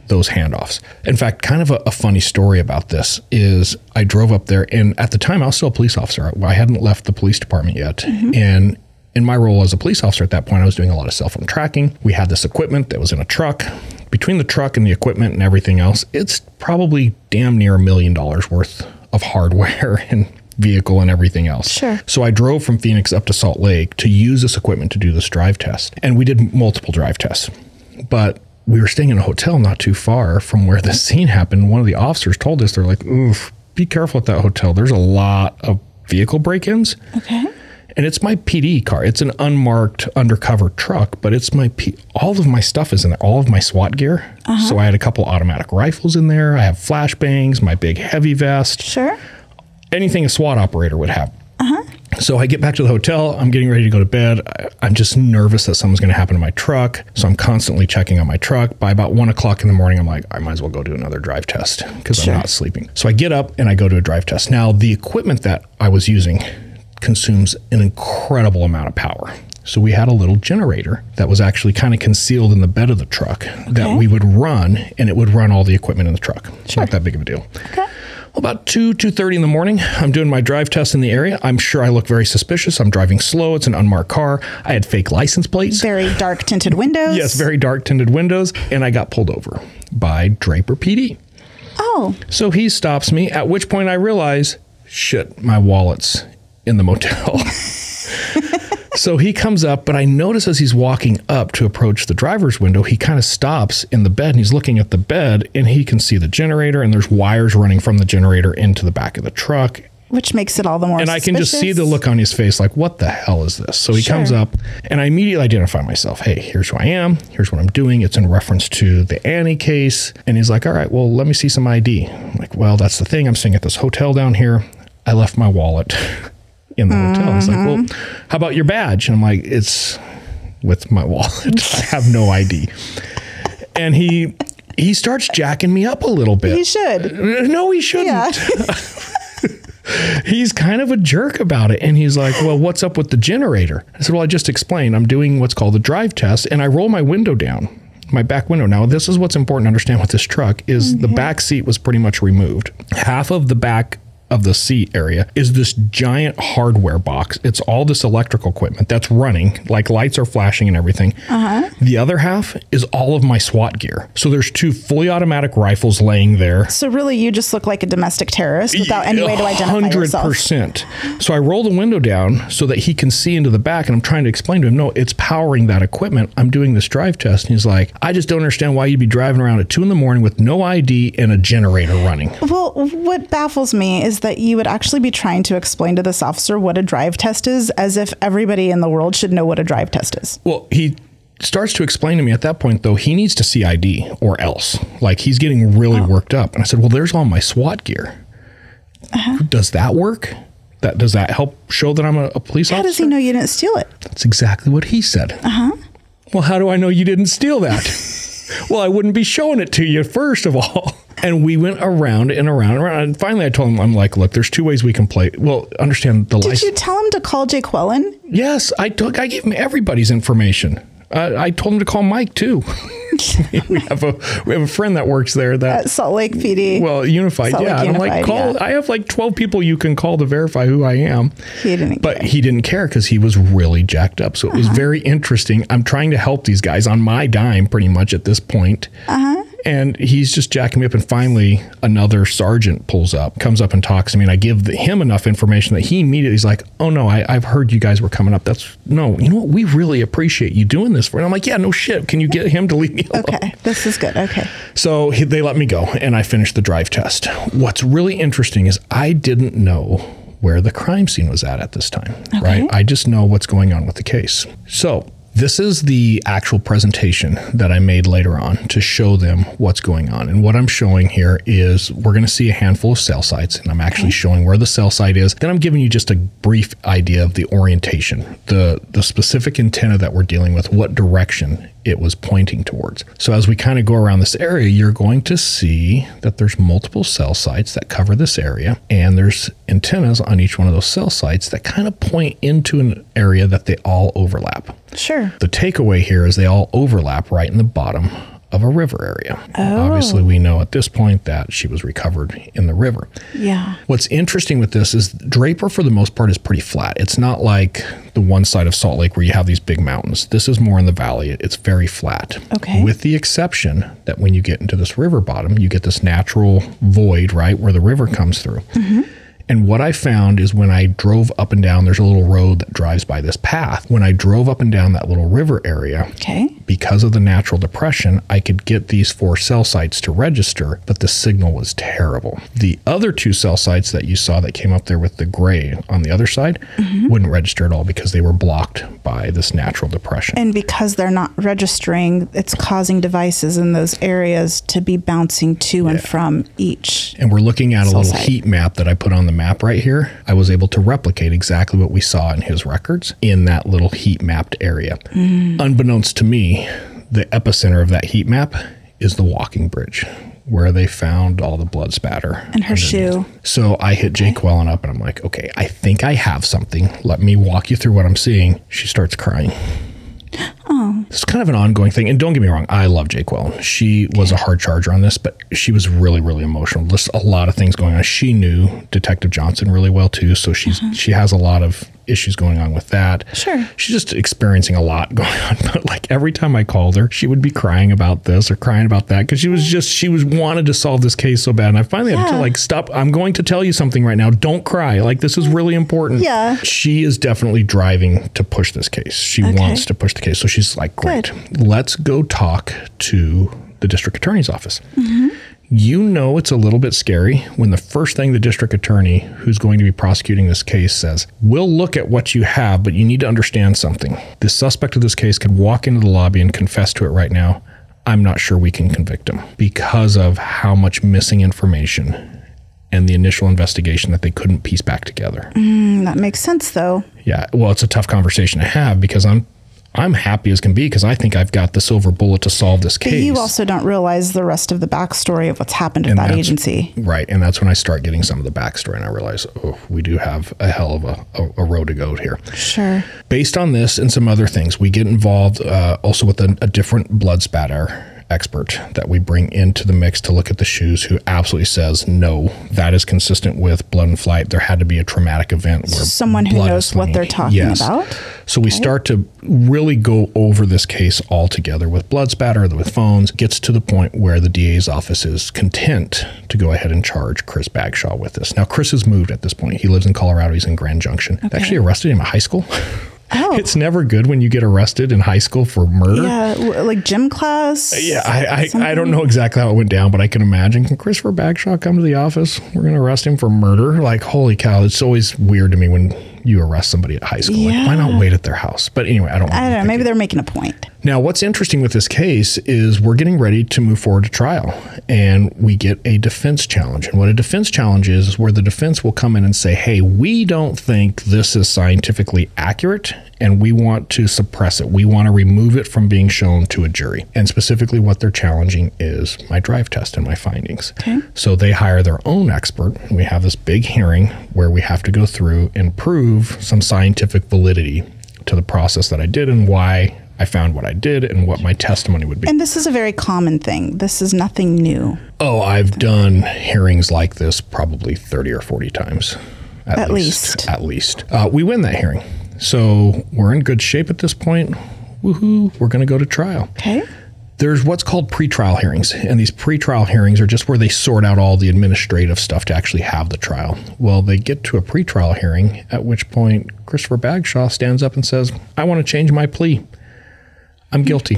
[SPEAKER 2] those handoffs. In fact, kind of a funny story about this is I drove up there, and at the time I was still a police officer. I hadn't left the police department yet. And in my role as a police officer at that point, I was doing a lot of cell phone tracking. We had this equipment that was in a truck. Between the truck and the equipment and everything else, it's probably damn near $1 million worth of hardware and vehicle and everything else.
[SPEAKER 3] Sure.
[SPEAKER 2] So I drove from Phoenix up to Salt Lake to use this equipment to do this drive test. And we did multiple drive tests. But we were staying in a hotel not too far from where this scene happened. One of the officers told us, they're like, oof, be careful at that hotel. There's a lot of vehicle break-ins.
[SPEAKER 3] Okay.
[SPEAKER 2] And it's my PD car. It's an unmarked undercover truck, but it's all of my stuff is in there, all of my SWAT gear. So I had a couple automatic rifles in there. I have flashbangs, my big heavy vest.
[SPEAKER 3] Sure.
[SPEAKER 2] Anything a SWAT operator would have. So I get back to the hotel. I'm getting ready to go to bed. I'm just nervous that something's going to happen to my truck. So I'm constantly checking on my truck. By about 1 o'clock in the morning, I'm like, I might as well go do another drive test because I'm not sleeping. So I get up and I go to a drive test. Now, the equipment that I was using consumes an incredible amount of power. So we had a little generator that was actually kind of concealed in the bed of the truck that we would run, and it would run all the equipment in the truck. It's not that big of a deal.
[SPEAKER 3] Okay.
[SPEAKER 2] Well, about 2:30 in the morning, I'm doing my drive test in the area. I'm sure I look very suspicious. I'm driving slow. It's an unmarked car. I had fake license plates.
[SPEAKER 3] Very dark tinted windows.
[SPEAKER 2] Yes, very dark tinted windows. And I got pulled over by Draper PD.
[SPEAKER 3] Oh.
[SPEAKER 2] So he stops me, at which point I realize, shit, my wallet's in the motel. So he comes up, but I notice as he's walking up to approach the driver's window, he kind of stops in the bed and he's looking at the bed and he can see the generator and there's wires running from the generator into the back of the truck.
[SPEAKER 3] Which makes it all the more
[SPEAKER 2] And
[SPEAKER 3] suspicious.
[SPEAKER 2] I can just see the look on his face like, what the hell is this? So he comes up and I immediately identify myself. Hey, here's who I am. Here's what I'm doing. It's in reference to the Annie case. And he's like, all right, well, let me see some ID. I'm like, well, that's the thing. I'm staying at this hotel down here. I left my wallet in the hotel. He's like, well, how about your badge? And I'm like, it's with my wallet. I have no ID. And he starts jacking me up a little bit.
[SPEAKER 3] He should.
[SPEAKER 2] No, he shouldn't.
[SPEAKER 3] Yeah.
[SPEAKER 2] He's kind of a jerk about it. And he's like, well, what's up with the generator? I said, well, I just explained. I'm doing what's called a drive test. And I roll my window down, my back window. Now, this is what's important to understand with this truck is the back seat was pretty much removed. Half of the back of the seat area is this giant hardware box. It's all this electrical equipment that's running, like lights are flashing and everything. The other half is all of my SWAT gear. So there's 2 fully automatic rifles laying there.
[SPEAKER 3] So really, you just look like a domestic terrorist without any way to identify yourself.
[SPEAKER 2] 100%. So I roll the window down so that he can see into the back, and I'm trying to explain to him, no, it's powering that equipment. I'm doing this drive test. And he's like, I just don't understand why you'd be driving around at 2 a.m. with no ID and a generator running.
[SPEAKER 3] Well, what baffles me is that you would actually be trying to explain to this officer what a drive test is, as if everybody in the world should know what a drive test is.
[SPEAKER 2] Well, he starts to explain to me at that point, though, he needs to see ID or else. Like, he's getting really worked up. And I said, well, there's all my SWAT gear. Does that work? Does that help show that I'm a police officer?
[SPEAKER 3] How does he know you didn't steal it?
[SPEAKER 2] That's exactly what he said. Well, how do I know you didn't steal that? Well, I wouldn't be showing it to you, first of all. And we went around and around and around. And finally, I told him, I'm like, look, there's 2 ways we can play. Well, understand the license.
[SPEAKER 3] Did you tell him to call Jake Wellen?
[SPEAKER 2] Yes, I gave him everybody's information. I told him to call Mike, too. we have a friend that works there
[SPEAKER 3] At Salt Lake PD.
[SPEAKER 2] Well, Unified,
[SPEAKER 3] Salt Lake
[SPEAKER 2] yeah. And I'm like,
[SPEAKER 3] Unified,
[SPEAKER 2] I have like 12 people you can call to verify who I am.
[SPEAKER 3] He didn't
[SPEAKER 2] But
[SPEAKER 3] care.
[SPEAKER 2] he didn't care because he was really jacked up. So it was very interesting. I'm trying to help these guys on my dime pretty much at this point. And he's just jacking me up. And finally, another sergeant comes up and talks to me. And I give him enough information that he immediately is like, oh, no, I've heard you guys were coming up. No, you know what? We really appreciate you doing this for. And I'm like, yeah, no shit. Can you get him to leave me alone?
[SPEAKER 3] Okay, this is good. Okay.
[SPEAKER 2] So they let me go and I finished the drive test. What's really interesting is I didn't know where the crime scene was at this time, right? I just know what's going on with the case. So this is the actual presentation that I made later on to show them what's going on. And what I'm showing here is we're going to see a handful of cell sites, and I'm actually showing where the cell site is. Then I'm giving you just a brief idea of the orientation, the specific antenna that we're dealing with, what direction it was pointing towards. So as we kind of go around this area, you're going to see that there's multiple cell sites that cover this area, and there's antennas on each one of those cell sites that kind of point into an area that they all overlap.
[SPEAKER 3] Sure.
[SPEAKER 2] The takeaway here is they all overlap right in the bottom of a river area. Obviously, we know at this point that she was recovered in the river.
[SPEAKER 3] Yeah.
[SPEAKER 2] What's interesting with this is Draper, for the most part, is pretty flat. It's not like the one side of Salt Lake where you have these big mountains. This is more in the valley. It's very flat.
[SPEAKER 3] Okay.
[SPEAKER 2] With the exception that when you get into this river bottom, you get this natural void, right, where the river comes through. Mm-hmm. And what I found is when I drove up and down, there's a little road that drives by this path. When I drove up and down that little river area, because of the natural depression, I could get these 4 cell sites to register, but the signal was terrible. The other 2 cell sites that you saw that came up there with the gray on the other side wouldn't register at all because they were blocked by this natural depression.
[SPEAKER 3] And because they're not registering, it's causing devices in those areas to be bouncing to and from each.
[SPEAKER 2] And we're looking at a little
[SPEAKER 3] site.
[SPEAKER 2] heat map that I put on the map right here. I was able to replicate exactly what we saw in his records in that little heat mapped area. Unbeknownst to me, the epicenter of that heat map is the walking bridge where they found all the blood spatter.
[SPEAKER 3] And her shoe.
[SPEAKER 2] So I hit Jake Wellen up and I'm like, okay, I think I have something. Let me walk you through what I'm seeing. She starts crying. Oh. It's kind of an ongoing thing. And don't get me wrong, I love Jake Wellen. She was a hard charger on this, but she was really, really emotional. There's a lot of things going on. She knew Detective Johnson really well too. So she has a lot of issues going on with that.
[SPEAKER 3] Sure.
[SPEAKER 2] She's just experiencing a lot going on. But like every time I called her, she would be crying about this or crying about that because she was wanted to solve this case so bad. And I finally had to like, stop. I'm going to tell you something right now. Don't cry. Like this is really important.
[SPEAKER 3] Yeah.
[SPEAKER 2] She is definitely driving to push this case. She wants to push the case. So she's like, great, let's go talk to the district attorney's office. You know, it's a little bit scary when the first thing the district attorney who's going to be prosecuting this case says, we'll look at what you have, but you need to understand something. The suspect of this case could walk into the lobby and confess to it right now. I'm not sure we can convict him because of how much missing information and the initial investigation that they couldn't piece back together.
[SPEAKER 3] That makes sense, though.
[SPEAKER 2] Yeah, well, it's a tough conversation to have because I'm happy as can be because I think I've got the silver bullet to solve this case.
[SPEAKER 3] But you also don't realize the rest of the backstory of what's happened with that agency.
[SPEAKER 2] Right. And that's when I start getting some of the backstory and I realize, oh, we do have a hell of a road to go here.
[SPEAKER 3] Sure.
[SPEAKER 2] Based on this and some other things, we get involved also with a different blood spatter expert that we bring into the mix to look at the shoes, who absolutely says, no, that is consistent with blood and flight. There had to be a traumatic event. Where
[SPEAKER 3] someone who knows what they're talking about.
[SPEAKER 2] So we start to really go over this case all together with blood spatter, with phones, gets to the point where the DA's office is content to go ahead and charge Chris Bagshaw with this. Now, Chris has moved at this point. He lives in Colorado. He's in Grand Junction. They actually arrested him at high school. Oh. It's never good when you get arrested in high school for murder.
[SPEAKER 3] Yeah, like gym class.
[SPEAKER 2] Yeah, I don't know exactly how it went down, but I can imagine. Can Christopher Bagshaw come to the office? We're going to arrest him for murder. Like, holy cow. It's always weird to me when you arrest somebody at high school.
[SPEAKER 3] Yeah.
[SPEAKER 2] Like, why not wait at their house? But anyway, I don't know.
[SPEAKER 3] Maybe they're making a point.
[SPEAKER 2] Now, what's interesting with this case is we're getting ready to move forward to trial, and we get a defense challenge. And what a defense challenge is where the defense will come in and say, hey, we don't think this is scientifically accurate, and we want to suppress it. We want to remove it from being shown to a jury. And specifically what they're challenging is my drive test and my findings. Okay. So they hire their own expert, and we have this big hearing where we have to go through and prove some scientific validity to the process that I did and why I found what I did and what my testimony would be.
[SPEAKER 3] And this is a very common thing. This is nothing new.
[SPEAKER 2] Oh, I've done hearings like this probably 30 or 40 times. At least. We win that hearing. So we're in good shape at this point. Woohoo, we're going to go to trial.
[SPEAKER 3] Okay.
[SPEAKER 2] There's what's called pretrial hearings, and these pretrial hearings are just where they sort out all the administrative stuff to actually have the trial. Well, they get to a pretrial hearing, at which point Christopher Bagshaw stands up and says, I want to change my plea. I'm guilty.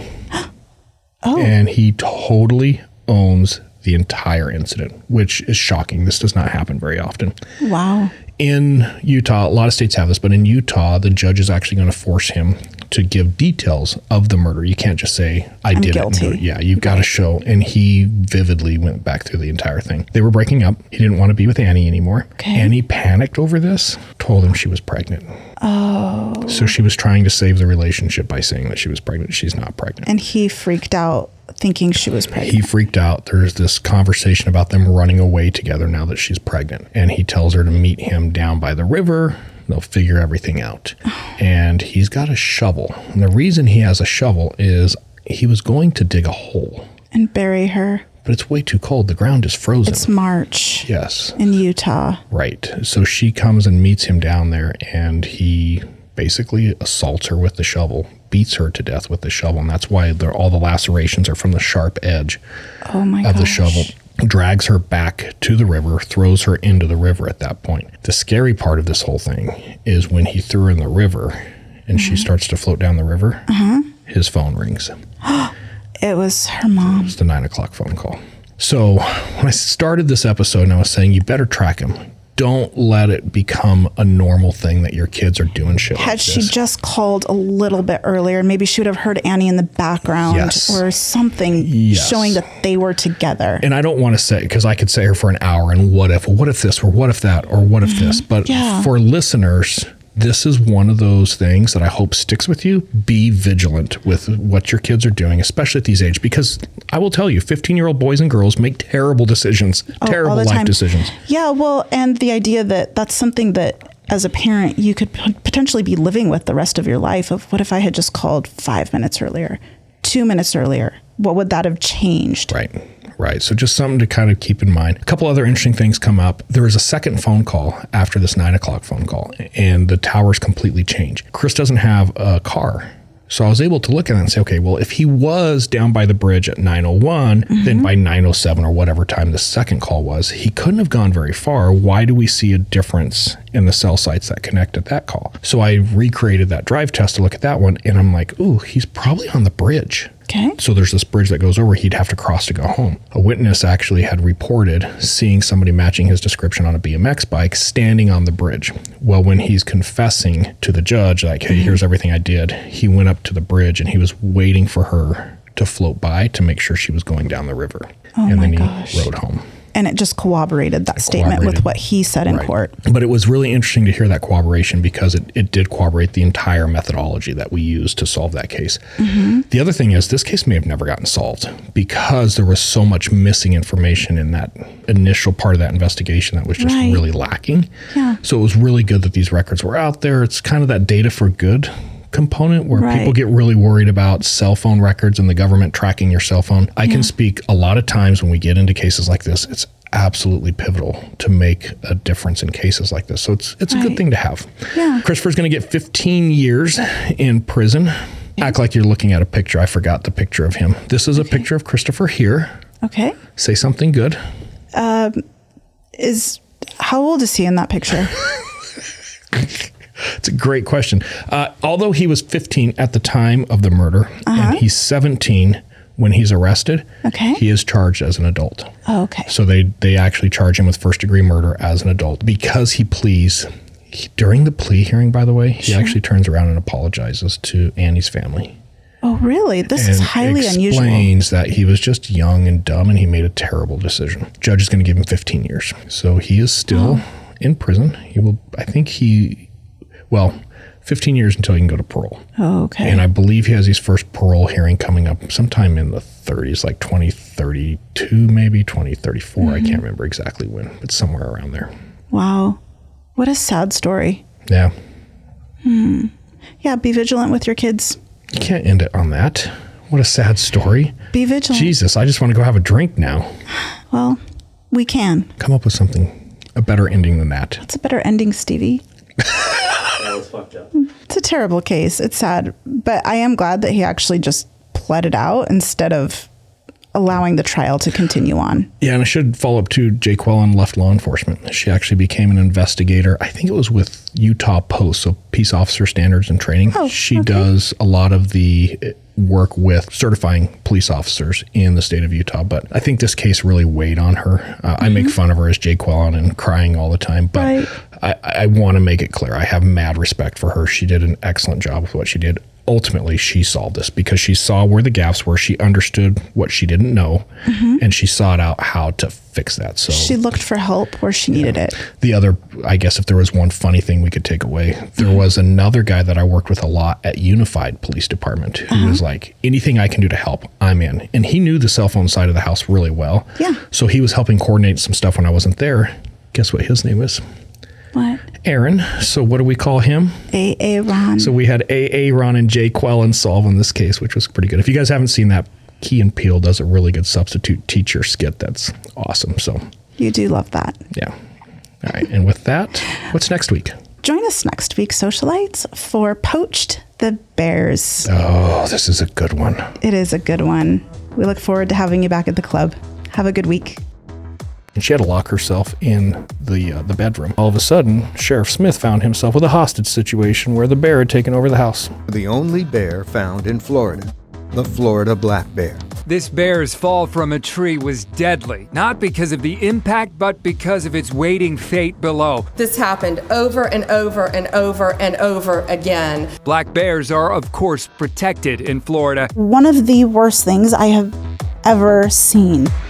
[SPEAKER 2] Oh. And he totally owns the entire incident, which is shocking. This does not happen very often.
[SPEAKER 3] Wow.
[SPEAKER 2] In Utah, a lot of states have this, but in Utah, the judge is actually going to force him to give details of the murder. You can't just say, I'm did guilty. It. Yeah, you've got to show. And he vividly went back through the entire thing. They were breaking up. He didn't want to be with Annie anymore. Okay. Annie panicked over this, told him she was pregnant. Oh. So she was trying to save the relationship by saying that she was pregnant. She's not pregnant.
[SPEAKER 3] And he freaked out thinking she was pregnant.
[SPEAKER 2] He freaked out. There's this conversation about them running away together now that she's pregnant. And he tells her to meet him down by the river. They'll figure everything out. And he's got a shovel. And the reason he has a shovel is he was going to dig a hole
[SPEAKER 3] And bury her.
[SPEAKER 2] But it's way too cold. The ground is frozen.
[SPEAKER 3] It's March.
[SPEAKER 2] Yes.
[SPEAKER 3] In Utah.
[SPEAKER 2] Right. So she comes and meets him down there, and he basically assaults her with the shovel, beats her to death with the shovel. And that's why all the lacerations are from the sharp edge of the shovel. Drags her back to the river, throws her into the river at that point. The scary part of this whole thing is when he threw her in the river and she starts to float down the river, his phone rings.
[SPEAKER 3] It was her mom.
[SPEAKER 2] It was the 9 o'clock phone call. So when I started this episode and I was saying, you better track him. Don't let it become a normal thing that your kids are doing shit
[SPEAKER 3] Had
[SPEAKER 2] like
[SPEAKER 3] she
[SPEAKER 2] this.
[SPEAKER 3] just called a little bit earlier, maybe she would have heard Annie in the background or something showing that they were together.
[SPEAKER 2] And I don't want to say, because I could say her for an hour and what if this, or what if that, or what if this. But for listeners, this is one of those things that I hope sticks with you. Be vigilant with what your kids are doing, especially at these ages, because I will tell you, 15-year-old boys and girls make terrible decisions, terrible life decisions.
[SPEAKER 3] Yeah, well, and the idea that that's something that as a parent, you could potentially be living with the rest of your life of what if I had just called 5 minutes earlier, 2 minutes earlier? What would that have changed?
[SPEAKER 2] Right. So just something to kind of keep in mind. A couple other interesting things come up. There was a second phone call after this 9 o'clock phone call, and the towers completely change. Chris doesn't have a car. So I was able to look at it and say, okay, well, if he was down by the bridge at 9:01, then by 9:07 or whatever time the second call was, he couldn't have gone very far. Why do we see a difference in the cell sites that connected that call? So I recreated that drive test to look at that one, and I'm like, ooh, he's probably on the bridge.
[SPEAKER 3] Okay.
[SPEAKER 2] So there's this bridge that goes over, he'd have to cross to go home. A witness actually had reported seeing somebody matching his description on a BMX bike standing on the bridge. Well, when he's confessing to the judge, like, hey, here's everything I did, he went up to the bridge and he was waiting for her to float by to make sure she was going down the river. And then he rode home.
[SPEAKER 3] And it just corroborated that statement with what he said in court.
[SPEAKER 2] But it was really interesting to hear that corroboration because it did corroborate the entire methodology that we used to solve that case. The other thing is this case may have never gotten solved because there was so much missing information in that initial part of that investigation that was just really lacking. So it was really good that these records were out there. It's kind of that data for good component where people get really worried about cell phone records and the government tracking your cell phone. I can speak a lot of times when we get into cases like this, it's absolutely pivotal to make a difference in cases like this. So it's a good thing to have. Christopher's going to get 15 years in prison. Act like you're looking at a picture. I forgot the picture of him. This is a picture of Christopher here.
[SPEAKER 3] Okay.
[SPEAKER 2] Say something good.
[SPEAKER 3] How old is he in that picture?
[SPEAKER 2] It's a great question. Although he was 15 at the time of the murder, and he's 17 when he's arrested, he is charged as an adult.
[SPEAKER 3] Oh, okay.
[SPEAKER 2] So they actually charge him with first-degree murder as an adult because he pleads. During the plea hearing, by the way, he actually turns around and apologizes to Annie's family.
[SPEAKER 3] Oh, really? This is highly unusual.
[SPEAKER 2] Explains that he was just young and dumb and he made a terrible decision. Judge is going to give him 15 years. So he is still in prison. He will, 15 years until he can go to parole.
[SPEAKER 3] Oh, okay.
[SPEAKER 2] And I believe he has his first parole hearing coming up sometime in the 30s, like 2032, maybe 2034. I can't remember exactly when, but somewhere around there.
[SPEAKER 3] Wow. What a sad story.
[SPEAKER 2] Yeah.
[SPEAKER 3] Yeah, be vigilant with your kids.
[SPEAKER 2] You can't end it on that. What a sad story.
[SPEAKER 3] Be vigilant.
[SPEAKER 2] Jesus, I just want to go have a drink now.
[SPEAKER 3] Well, we can.
[SPEAKER 2] Come up with something, a better ending than that.
[SPEAKER 3] It's a better ending, Stevie.
[SPEAKER 6] That was fucked up.
[SPEAKER 3] It's a terrible case. It's sad. But I am glad that he actually just pled it out instead of allowing the trial to continue on.
[SPEAKER 2] Yeah, and I should follow up too. Jay Quellen left law enforcement. She actually became an investigator. I think it was with Utah Post, so Peace Officer Standards and Training. She does a lot of the work with certifying police officers in the state of Utah. But I think this case really weighed on her. I make fun of her as Jay Quellen and crying all the time, but I want to make it clear. I have mad respect for her. She did an excellent job with what she did. Ultimately, she solved this because she saw where the gaps were. She understood what she didn't know, and she sought out how to fix that. So
[SPEAKER 3] she looked for help where she needed it.
[SPEAKER 2] The other, I guess if there was one funny thing we could take away, there was another guy that I worked with a lot at Unified Police Department who was like, anything I can do to help, I'm in. And he knew the cell phone side of the house really well.
[SPEAKER 3] Yeah.
[SPEAKER 2] So he was helping coordinate some stuff when I wasn't there. Guess what his name is?
[SPEAKER 3] What?
[SPEAKER 2] Aaron. So what do we call him?
[SPEAKER 3] A.A. Ron.
[SPEAKER 2] So we had A.A. Ron and Jay Quellen solving this case, which was pretty good. If you guys haven't seen that, Key and Peele does a really good substitute teacher skit that's awesome. So
[SPEAKER 3] You do love that.
[SPEAKER 2] yeah. All right. And with that, what's next week?
[SPEAKER 3] Join us next week, socialites, for Poached the Bears.
[SPEAKER 2] Oh, this is a good one.
[SPEAKER 3] It is a good one. We look forward to having you back at the club. Have a good week.
[SPEAKER 2] And she had to lock herself in the bedroom. All of a sudden, Sheriff Smith found himself with a hostage situation where the bear had taken over the house.
[SPEAKER 7] The only bear found in Florida, the Florida black bear.
[SPEAKER 8] This bear's fall from a tree was deadly, not because of the impact, but because of its waiting fate below.
[SPEAKER 9] This happened over and over and over and over again.
[SPEAKER 8] Black bears are, of course, protected in Florida.
[SPEAKER 3] One of the worst things I have ever seen.